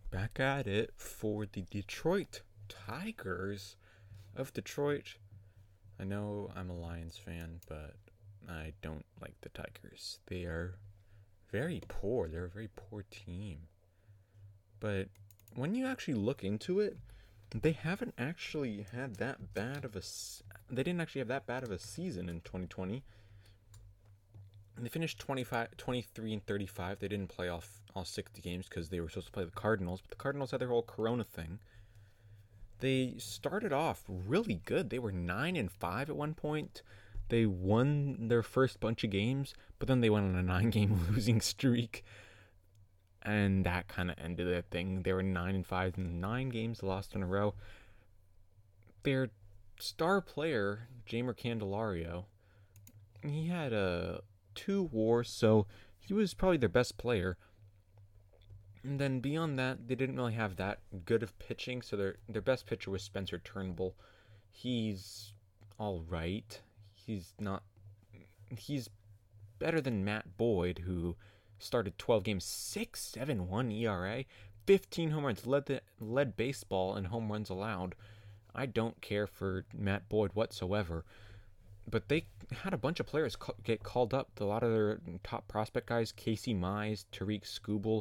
Back at it for the Detroit Tigers of Detroit. I know I'm a Lions fan, but I don't like the Tigers. They are very poor. They're a very poor team. But when you actually look into it, they haven't actually had that bad of a. They didn't actually have that bad of a season in 2020. They finished 23 and 35. They didn't play off all 60 games because they were supposed to play the Cardinals, but the Cardinals had their whole Corona thing. They started off really good. They were 9 and 5 at one point. They won their first bunch of games, but then they went on a 9-game losing streak, and that kind of ended their thing. They were 9 and 5 in 9 games, lost in a row. Their star player, Jamer Candelario, he had 2 wars, so he was probably their best player. And then beyond that, they didn't really have that good of pitching. So their best pitcher was Spencer Turnbull. He's all right. He's not. He's better than Matt Boyd, who started 12 games, 6.71 ERA, 15 home runs, led baseball in home runs allowed. I don't care for Matt Boyd whatsoever. But they had a bunch of players get called up. A lot of their top prospect guys, Casey Mize, Tariq Skubal,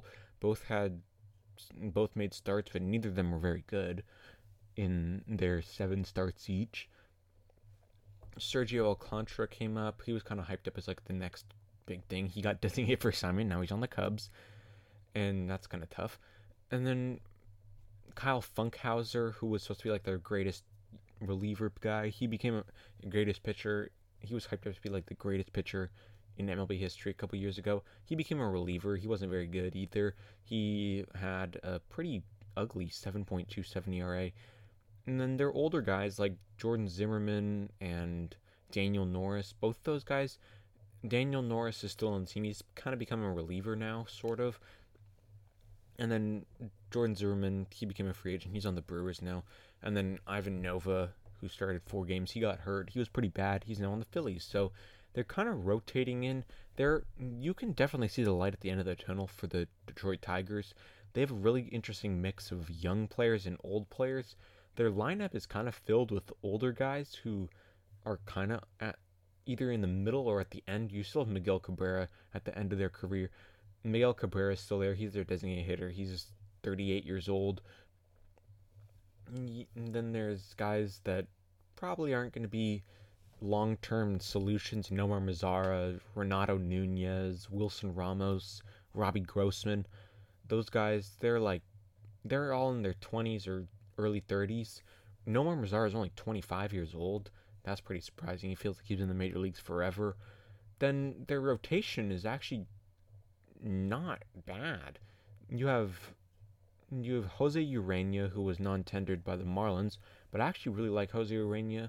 both made starts, but neither of them were very good in their 7 starts each. Sergio Alcantara came up. He was kind of hyped up as like the next big thing. He got designated for assignment. Now he's on the Cubs, and that's kind of tough. And then Kyle Funkhauser, who was supposed to be like their greatest reliever guy, he became a greatest pitcher. He was hyped up to be like the greatest pitcher in MLB history a couple years ago. He became a reliever. He wasn't very good either. He had a pretty ugly 7.27 ERA. And then their older guys like Jordan Zimmerman and Daniel Norris, both those guys. Daniel Norris is still on the team. He's kind of become a reliever now, sort of. And then Jordan Zimmerman, he became a free agent. He's on the Brewers now. And then Ivan Nova, who started 4 games, he got hurt. He was pretty bad. He's now on the Phillies. So they're kind of rotating in. You can definitely see the light at the end of the tunnel for the Detroit Tigers. They have a really interesting mix of young players and old players. Their lineup is kind of filled with older guys who are kind of at either in the middle or at the end. You still have Miguel Cabrera at the end of their career. Miguel Cabrera is still there. He's their designated hitter. He's 38 years old. And then there's guys that probably aren't going to be long-term solutions. Nomar Mazara, Renato Nunez, Wilson Ramos, Robbie Grossman. Those guys, they're all in their 20s or early 30s. Nomar Mazara is only 25 years old. That's pretty surprising. He feels like he's in the major leagues forever. Then their rotation is actually not bad. You have Jose Urena, who was non-tendered by the Marlins, but I actually really like Jose Urena.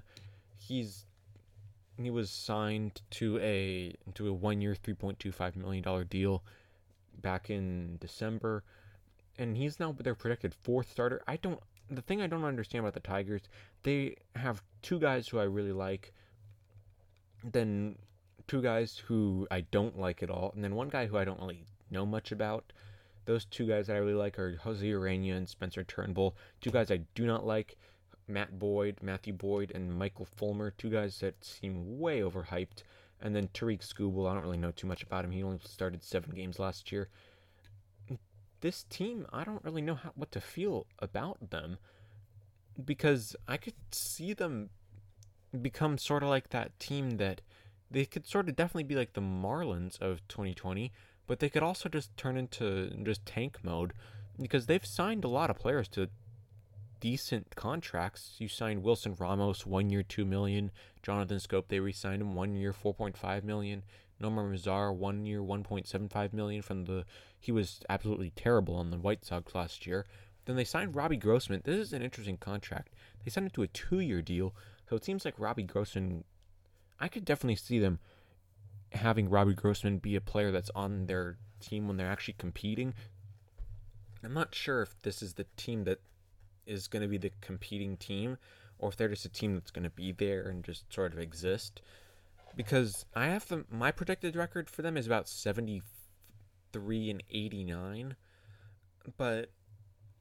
He was signed to a 1-year, $3.25 million deal back in December, and he's now their projected 4th starter. The thing I don't understand about the Tigers, they have 2 guys who I really like, then 2 guys who I don't like at all, and then 1 guy who I don't really know much about. Those 2 guys that I really like are Jose Urena and Spencer Turnbull. 2 guys I do not like, Matthew Boyd, and Michael Fulmer. 2 guys that seem way overhyped. And then Tariq Skubal, I don't really know too much about him. He only started 7 games last year. This team, I don't really know what to feel about them, because I could see them become sort of like that team that they could sort of definitely be like the Marlins of 2020, but they could also just turn into just tank mode, because they've signed a lot of players to decent contracts. You signed Wilson Ramos 1 year, $2 million. Jonathan Scope, they re-signed him 1 year, $4.5 million. Nomar Mazara 1 year, $1.75 million he was absolutely terrible on the White Sox last year. Then they signed Robbie Grossman. This is an interesting contract. They signed him to a 2-year deal, so it seems like Robbie Grossman, I could definitely see them having Robbie Grossman be a player that's on their team when they're actually competing. I'm not sure if this is the team that is going to be the competing team, or if they're just a team that's going to be there and just sort of exist. Because my predicted record for them is about 73 and 89, but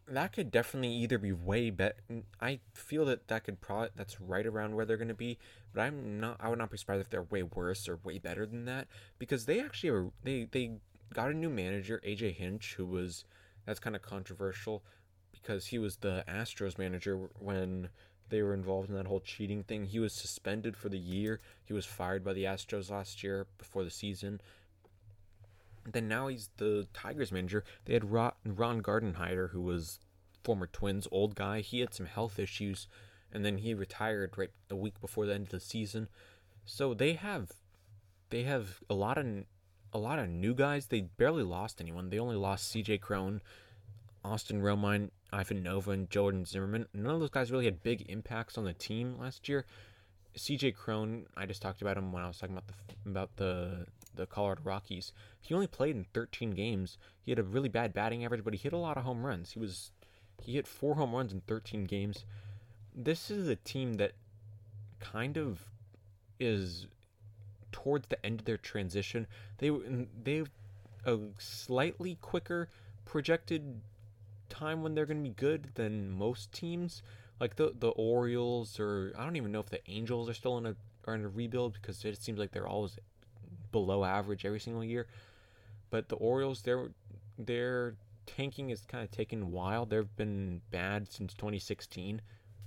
that could definitely either be way better. I feel that could probably that's right around where they're going to be, but I would not be surprised if they're way worse or way better than that, because they actually they got a new manager, AJ Hinch, who was that's kind of controversial because he was the Astros manager when they were involved in that whole cheating thing. He was suspended for the year. He was fired by the Astros last year before the season. Then now he's the Tigers manager. They had Ron Gardenhire, who was former Twins old guy. He had some health issues, and then he retired right a week before the end of the season. So they have a lot of new guys. They barely lost anyone. They only lost C.J. Cron, Austin Romine, Ivan Nova, and Jordan Zimmerman. None of those guys really had big impacts on the team last year. C.J. Cron, I just talked about him when I was talking about the Colorado Rockies. He only played in 13 games. He had a really bad batting average, but he hit a lot of home runs. He hit 4 home runs in 13 games. This is a team that kind of is towards the end of their transition. They've a slightly quicker projected time when they're going to be good than most teams, like the Orioles, or I don't even know if the Angels are in a rebuild, because it seems like they're always below average every single year. But the Orioles, their tanking is kind of taken a while. They've been bad since 2016.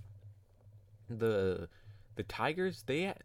The the Tigers,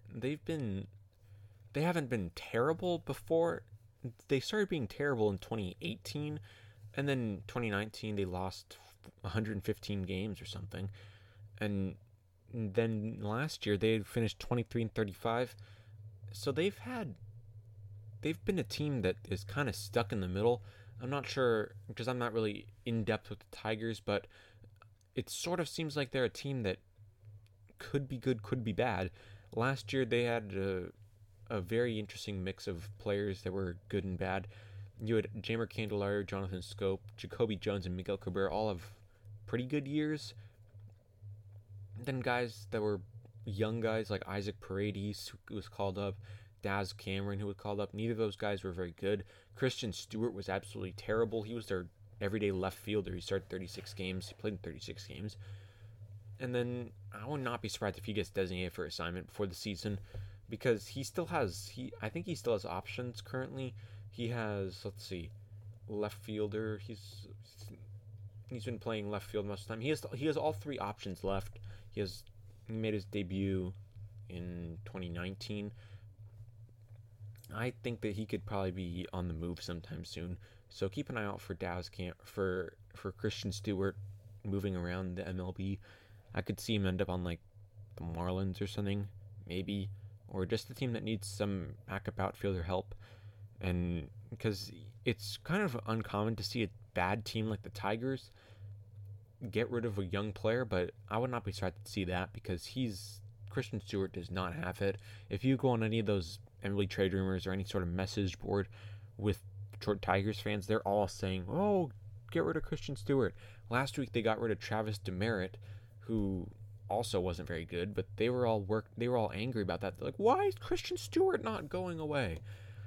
they haven't been terrible before. They started being terrible in 2018, and then 2019 they lost 115 games or something. And then last year they finished 23 and 35. So they've been a team that is kind of stuck in the middle. I'm not sure, because I'm not really in depth with the Tigers, but it sort of seems like they're a team that could be good, could be bad. Last year they had a very interesting mix of players that were good and bad. You had Jamer Candelario, Jonathan Scope, Jacoby Jones, and Miguel Cabrera all have pretty good years. Then guys that were young guys like Isaac Paredes, who was called up, Daz Cameron, who was called up. Neither of those guys were very good. Christian Stewart was absolutely terrible. He was their everyday left fielder. He started 36 games. He played in 36 games. And then I would not be surprised if he gets designated for assignment before the season, because I think he still has options currently. He has, let's see, left fielder. He's been playing left field most of the time. He has all 3 options left. He made his debut in 2019. I think that he could probably be on the move sometime soon. So keep an eye out for Daz Camp for Christian Stewart moving around the MLB. I could see him end up on like the Marlins or something, maybe, or just a team that needs some backup outfielder help. And because it's kind of uncommon to see a bad team like the Tigers get rid of a young player, but I would not be surprised to see that, because Christian Stewart does not have it. If you go on any of those MLB trade rumors or any sort of message board with Detroit Tigers fans, they're all saying, "Oh, get rid of Christian Stewart." Last week they got rid of Travis Demeritte, who also wasn't very good, but they were all angry about that. They're like, "Why is Christian Stewart not going away?"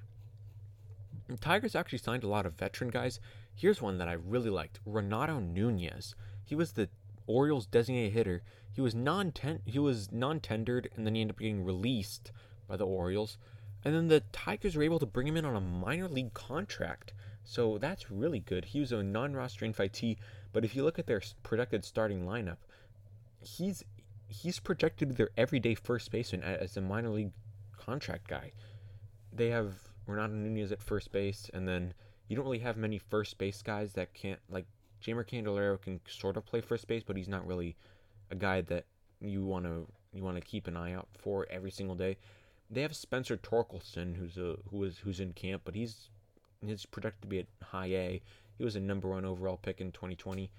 And Tigers actually signed a lot of veteran guys. Here's one that I really liked: Renato Nunez. He was the Orioles' designated hitter. He was non-tendered, and then he ended up getting released by the Orioles. And then the Tigers were able to bring him in on a minor league contract. So that's really good. He was a non-roster invitee, but if you look at their projected starting lineup, he's projected their everyday first baseman as a minor league contract guy. They have Renato Nunez at first base, and then you don't really have many first base guys that can't, like Jamer Candelario can sort of play first base, but he's not really a guy that you want to keep an eye out for every single day. They have Spencer Torkelson, who's in camp, but he's projected to be at high A. He was a number 1 overall pick in 2020,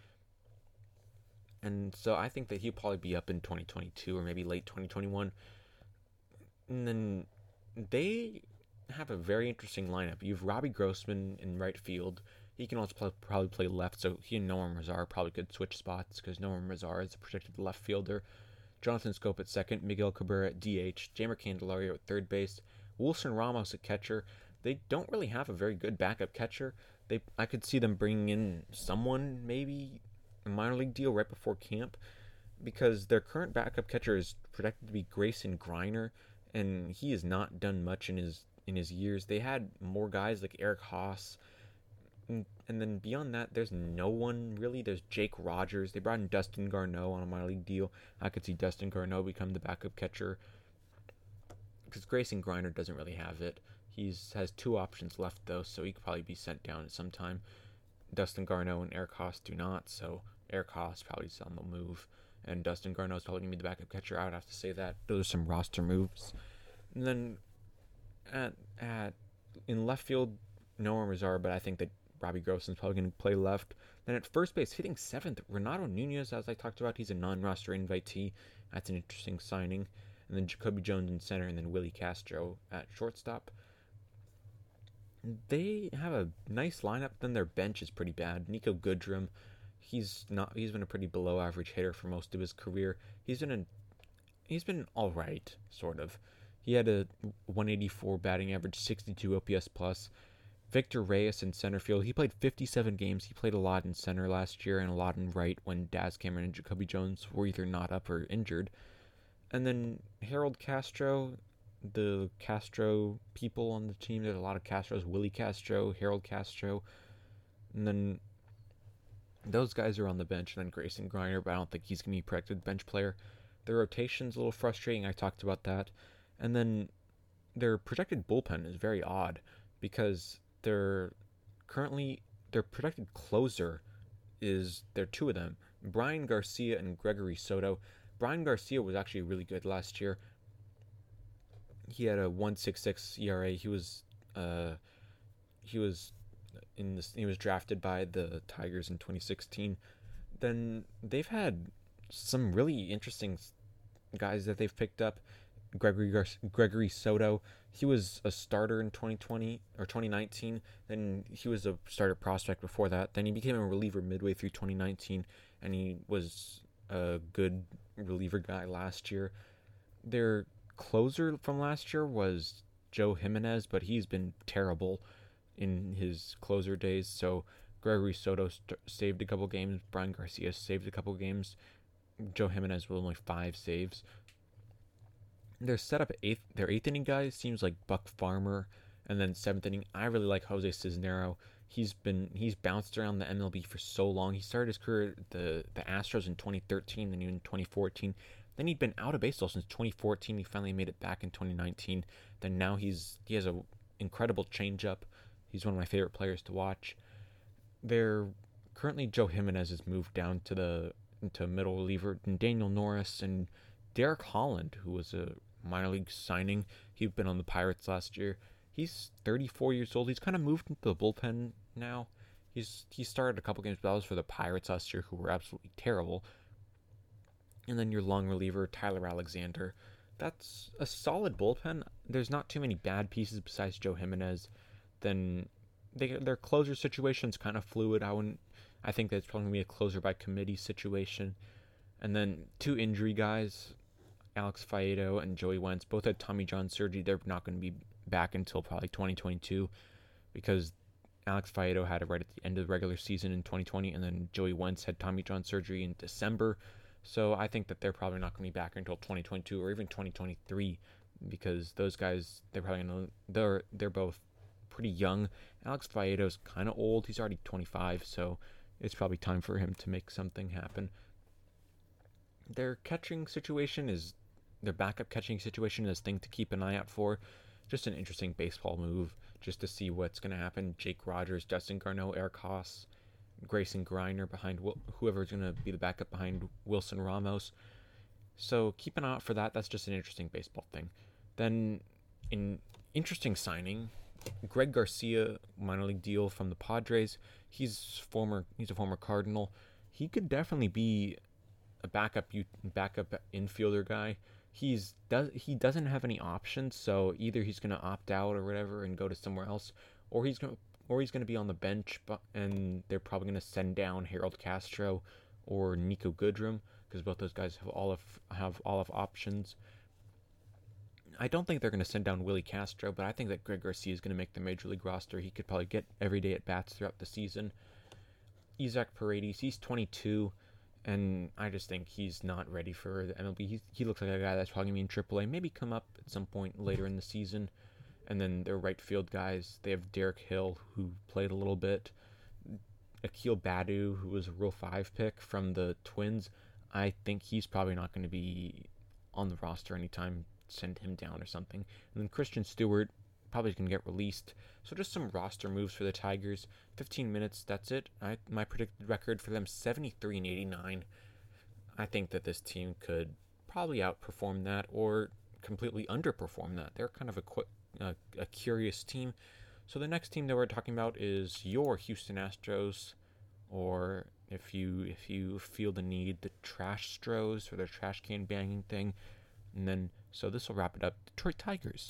and so I think that he'll probably be up in 2022 or maybe late 2021. And then they have a very interesting lineup. You have Robbie Grossman in right field. He can also probably play left, so he and Noam Razar probably could switch spots, because Noam Razar is a projected left fielder. Jonathan Scope at second, Miguel Cabrera at DH, Jamer Candelario at third base, Wilson Ramos at catcher. They don't really have a very good backup catcher. I could see them bringing in someone maybe a minor league deal right before camp because their current backup catcher is projected to be Grayson Greiner, and he has not done much in his years. They had more guys like Eric Haas, and then beyond that, there's no one really. There's Jake Rogers. They brought in Dustin Garneau on a minor league deal. I could see Dustin Garneau become the backup catcher because Grayson Greiner doesn't really have it. He has two options left though, so he could probably be sent down at some time. Dustin Garneau and Eric Haas do not, so Eric Haas probably is on the move, and Dustin Garneau is probably going to be the backup catcher. I would have to say that. Those are some roster moves. And then at in left field, Noah Mazar, but I think that Robbie Grosson's probably going to play left. Then at first base, hitting seventh, Renato Nunez, as I talked about, he's a non-roster invitee. That's an interesting signing. And then Jacoby Jones in center, and then Willie Castro at shortstop. They have a nice lineup. Then their bench is pretty bad. Nico Goodrum, he's been a pretty below average hitter for most of his career. He's been all right, sort of. He had a 184 batting average, 62 OPS plus. Victor Reyes in center field. He played 57 games. He played a lot in center last year and a lot in right when Daz Cameron and Jacoby Jones were either not up or injured. And then Harold Castro, the Castro people on the team. There's a lot of Castros. Willie Castro, Harold Castro. And then those guys are on the bench. And then Grayson Greiner, but I don't think he's going to be a projected bench player. Their rotation's a little frustrating. I talked about that. And then their projected bullpen is very odd because their projected closer is, there are two of them, Brian Garcia and Gregory Soto. Brian Garcia was actually really good last year. He had a 1.66 ERA. He was drafted by the Tigers in 2016. Then they've had some really interesting guys that they've picked up. Gregory Soto, he was a starter in 2020 or 2019. Then he was a starter prospect before that. Then he became a reliever midway through 2019, and he was a good reliever guy last year. Their closer from last year was Joe Jimenez, but he's been terrible in his closer days. So Gregory Soto saved a couple games. Brian Garcia saved a couple games. Joe Jimenez with only 5 saves. Their setup their eighth inning guy seems like Buck Farmer, and then seventh inning, I really like Jose Cisnero. He's bounced around the MLB for so long. He started his career at the Astros in 2013, then in 2014. Then he'd been out of baseball since 2014. He finally made it back in 2019. Then now he has a incredible changeup. He's one of my favorite players to watch. Currently Joe Jimenez has moved down into middle reliever, and Daniel Norris and Derek Holland, who was a minor league signing. He'd been on the Pirates last year. He's 34 years old. He's kind of moved into the bullpen now. He started a couple games, but that was for the Pirates last year, who were absolutely terrible. And then your long reliever, Tyler Alexander. That's a solid bullpen. There's not too many bad pieces besides Joe Jimenez. Then their closer situation's kind of fluid. I think that's probably going to be a closer by committee situation. And then 2 injury guys, Alex Faedo and Joey Wentz, both had Tommy John surgery. They're not going to be back until probably 2022 because Alex Faedo had it right at the end of the regular season in 2020, and then Joey Wentz had Tommy John surgery in December. So I think that they're probably not going to be back until 2022 or even 2023 because those guys, they're both pretty young. Alex Faedo's kind of old. He's already 25, so it's probably time for him to make something happen. Their backup catching situation is a thing to keep an eye out for. Just an interesting baseball move, just to see what's going to happen. Jake Rogers, Dustin Garneau, Eric Haas, Grayson Greiner behind whoever's going to be the backup behind Wilson Ramos. So keep an eye out for that. That's just an interesting baseball thing. Then, an interesting signing, Greg Garcia, minor league deal from the Padres. He's a former Cardinal. He could definitely be a backup infielder guy. He doesn't have any options, so either he's going to opt out or whatever and go to somewhere else, or he's going to be on the bench, and they're probably going to send down Harold Castro or Nico Goodrum because both those guys have all of options. I don't think they're going to send down Willie Castro, but I think that Greg Garcia is going to make the major league roster. He could probably get everyday at bats throughout the season. Isaac Paredes, he's 22, and I just think he's not ready for the MLB. He looks like a guy that's probably going to be in AAA, maybe come up at some point later in the season. And then their right field guys, they have Derek Hill, who played a little bit. Akil Badu, who was a Rule 5 pick from the Twins. I think he's probably not going to be on the roster anytime. Send him down or something. And then Christian Stewart, probably going to get released. So just some roster moves for the Tigers. 15 minutes, that's it. My predicted record for them, 73-89. I think that this team could probably outperform that or completely underperform that. They're kind of a curious team. So the next team that we're talking about is your Houston Astros, or if you feel the need, the Trash Stros, or their trash can banging thing. And then, so this will wrap it up. Detroit Tigers.